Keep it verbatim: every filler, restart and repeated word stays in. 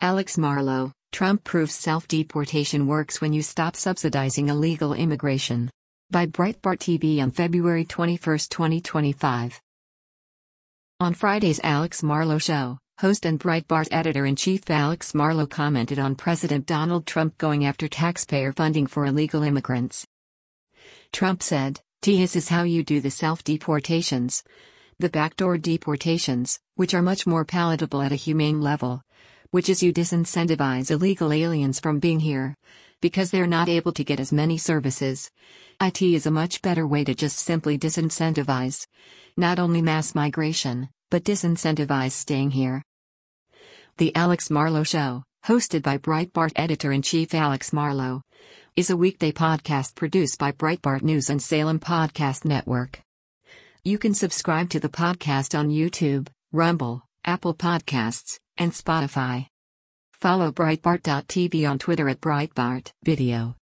Alex Marlow, Trump proves self-deportation works when you stop subsidizing illegal immigration. By Breitbart T V on February twenty-first, twenty twenty-five. On Friday's Alex Marlow Show, host and Breitbart editor-in-chief Alex Marlow commented on President Donald Trump going after taxpayer funding for illegal immigrants. Trump said, "This is how you do the self-deportations. The backdoor deportations, which are much more palatable at a humane level. Which is you disincentivize illegal aliens from being here. Because they're not able to get as many services. It is a much better way to just simply disincentivize. Not only mass migration, but disincentivize staying here." The Alex Marlow Show, hosted by Breitbart editor-in-chief Alex Marlow, is a weekday podcast produced by Breitbart News and Salem Podcast Network. You can subscribe to the podcast on YouTube, Rumble, Apple Podcasts, and Spotify. Follow Breitbart dot T V on Twitter at Breitbart Video.